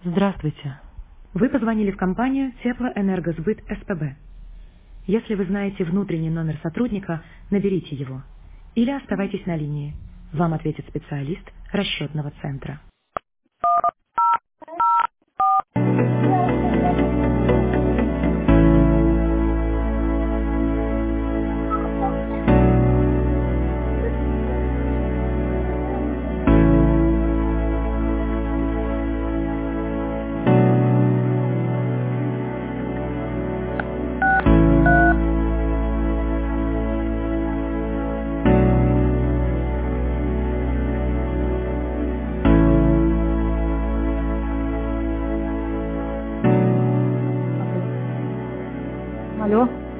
Здравствуйте. Вы позвонили в компанию Теплоэнергосбыт СПБ. Если вы знаете внутренний номер сотрудника, наберите его. Или оставайтесь на линии. Вам ответит специалист расчетного центра. Алло.